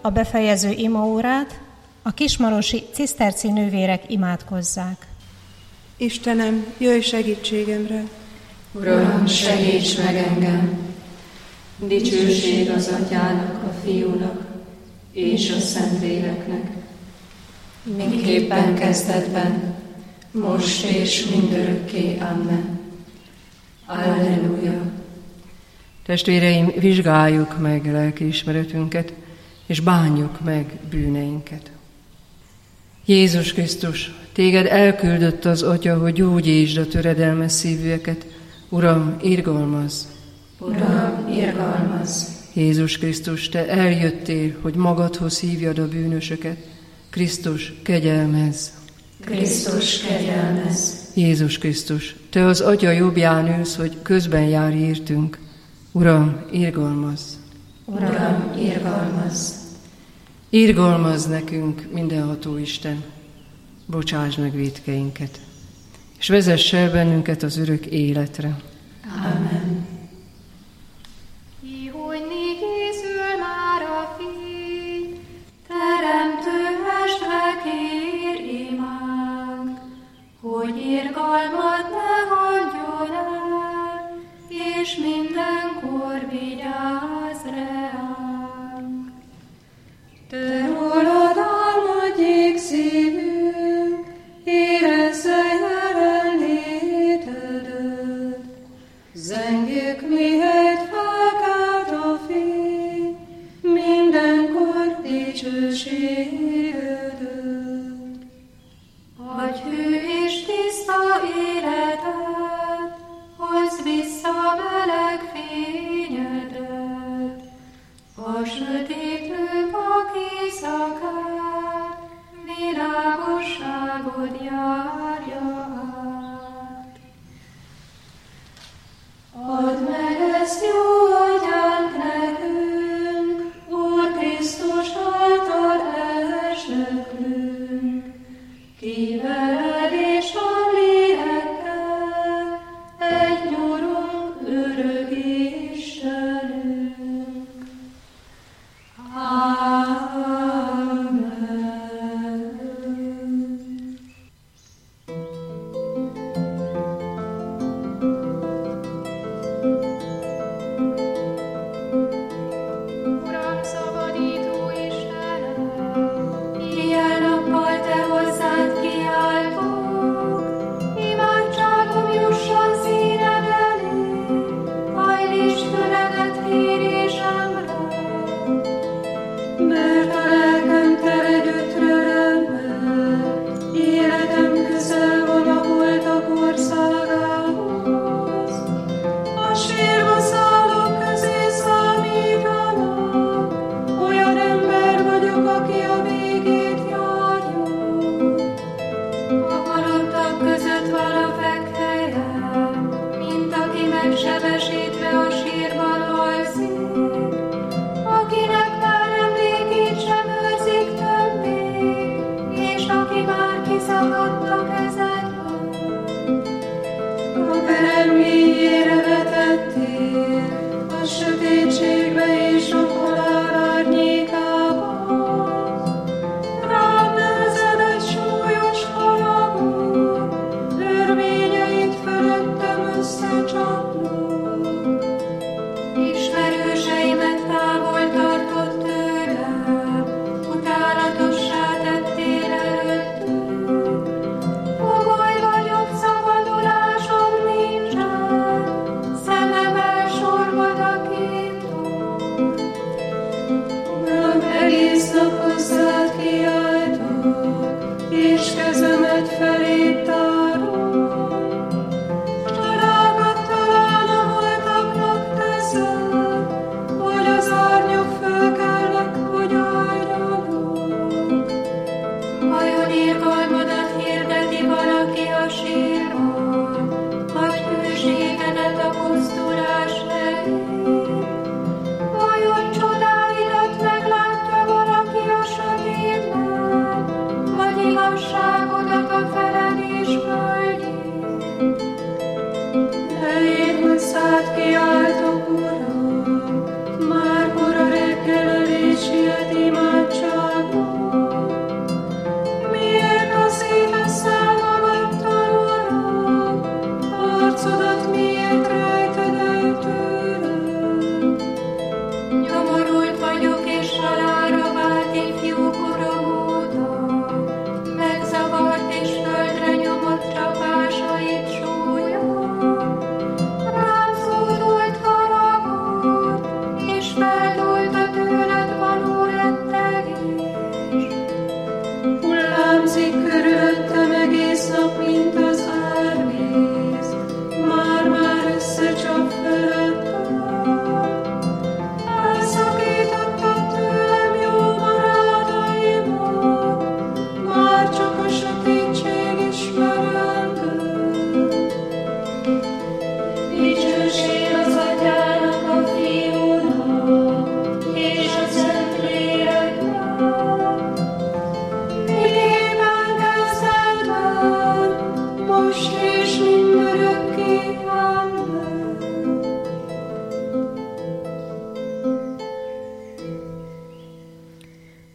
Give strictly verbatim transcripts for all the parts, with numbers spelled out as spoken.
a befejező imaórát, a kismarosi ciszterci nővérek imádkozzák. Istenem, jöjj segítségemre! Uram, segíts meg engem! Dicsőség az Atyának, a Fiúnak és a Szentléleknek, miképpen kezdetben, most és mindörökké. Amen. Alleluja! Testvéreim, vizsgáljuk meg lelkiismeretünket, és bánjuk meg bűneinket. Jézus Krisztus, téged elküldött az Atya, hogy gyógyítsd a töredelmes szívűeket. Uram, irgalmazz! Uram, irgalmazz! Jézus Krisztus, te eljöttél, hogy magadhoz hívjad a bűnösöket. Krisztus, kegyelmezz! Krisztus, kegyelmezz! Jézus Krisztus, te az Atya jobbján ülsz, hogy közben járj értünk. Uram, irgalmazz! Uram, irgalmazz! Irgalmazz nekünk, mindenható Isten, bocsáss meg vétkeinket, és vezess el bennünket az örök életre. Amen. Ihojni készül már a fény, teremtő mestre kér imánk, hogy irgalmat ne hagyjon el, és mindenkor vigyázz ránk. Te rólad álmodjék szívünk, érezze jelenlétedet. Zengjük, mihelyt felkelt a fény, mindenkor dicsőségedet. Adj hű és tiszta életet, hozz vissza meleg fényedet. A sötét nőpak éjszakát, világosságod járja át. Add meg ezt jó atyánk nekünk, Úr Krisztus által elsöprünk. Ki veled és a lélekkel, egy nyurunk, örök Istenünk. Amen.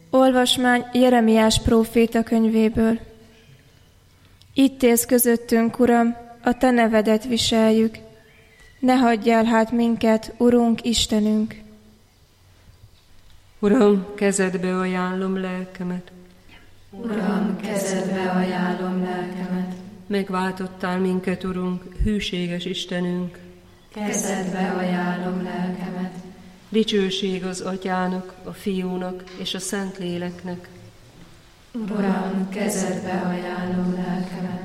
Olvasmány Jeremiás próféta könyvéből. Itt élsz közöttünk, Uram, a Te nevedet viseljük. Ne hagyjál hát minket, Urunk, Istenünk! Uram, kezedbe ajánlom lelkemet. Uram, kezedbe ajánlom lelkemet. Megváltottál minket, Urunk, hűséges Istenünk. Kezedbe ajánlom lelkemet. Dicsőség az Atyának, a Fiúnak és a Szentléleknek. Uram, kezedbe ajánlom lelkemet.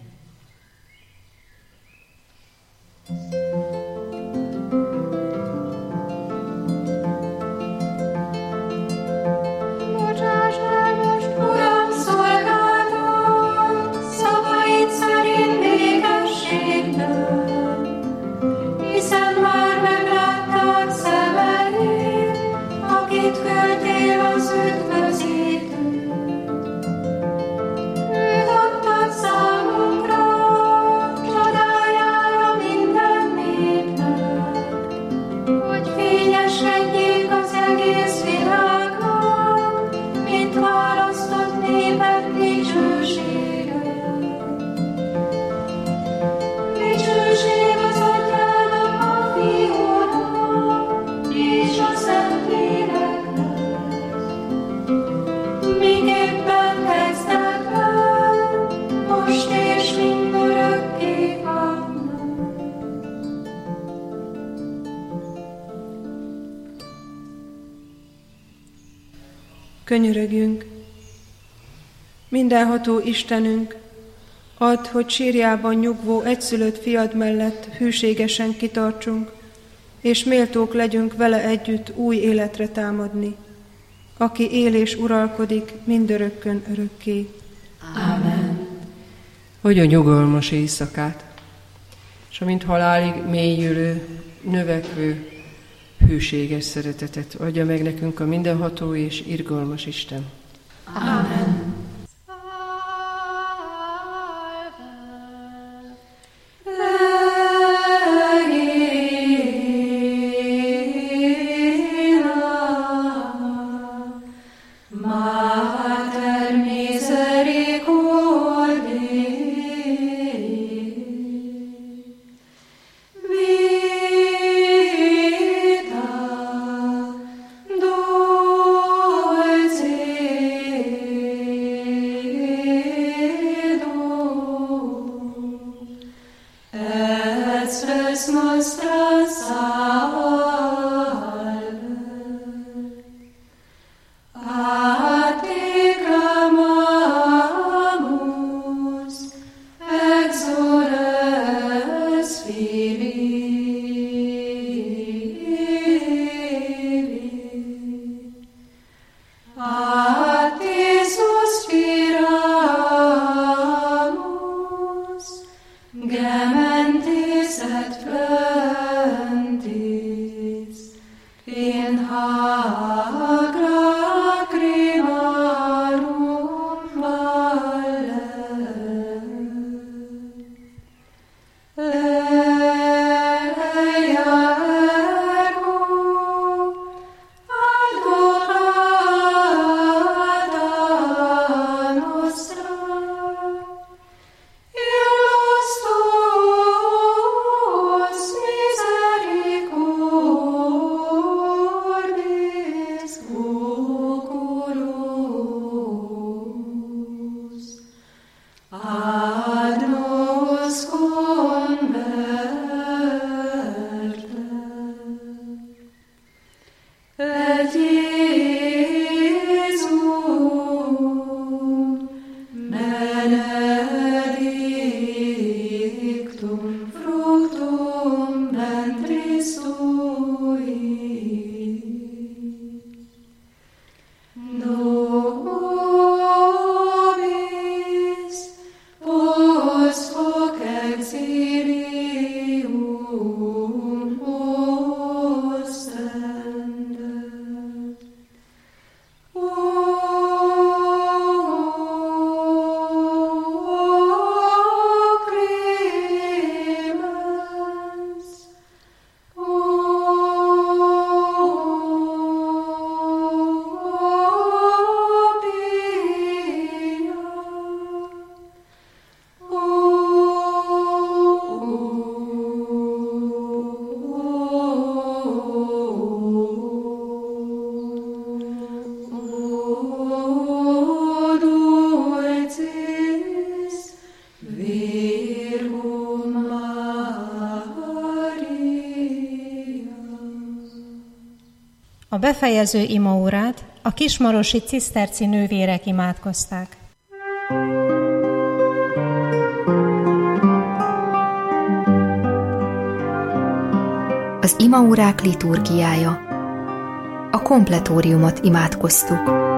Bocsáss el most, Uram, szolgálatot, szavaid szerint békességben, hiszen már megláttad szemeid, akit küldtél az üdvözítőt. Őt adtad számunkra, csodájára minden népnek, hogy fényesedjék az egész világon, mint választott népek dicsősége. Dicsőség az Atyának, a Fiúnak és a Szentléleknek, miképpen kezdetben, most és mindörökké. Amen. Könyörögjünk! Mindenható Istenünk, add, hogy sírjában nyugvó egyszülött fiad mellett hűségesen kitartsunk, és méltók legyünk vele együtt új életre támadni, aki él és uralkodik mindörökkön örökké. Amen. Hogy a nyugalmas éjszakát, és amint halálig mélyülő, növekvő, hűséges szeretetet adja meg nekünk a mindenható és irgalmas Isten. Amen. Mater misericordiae, vita dulcis A befejező imaórát a kismarosi ciszterci nővérek imádkozták. Az imaórák liturgiája. A kompletóriumot imádkoztuk.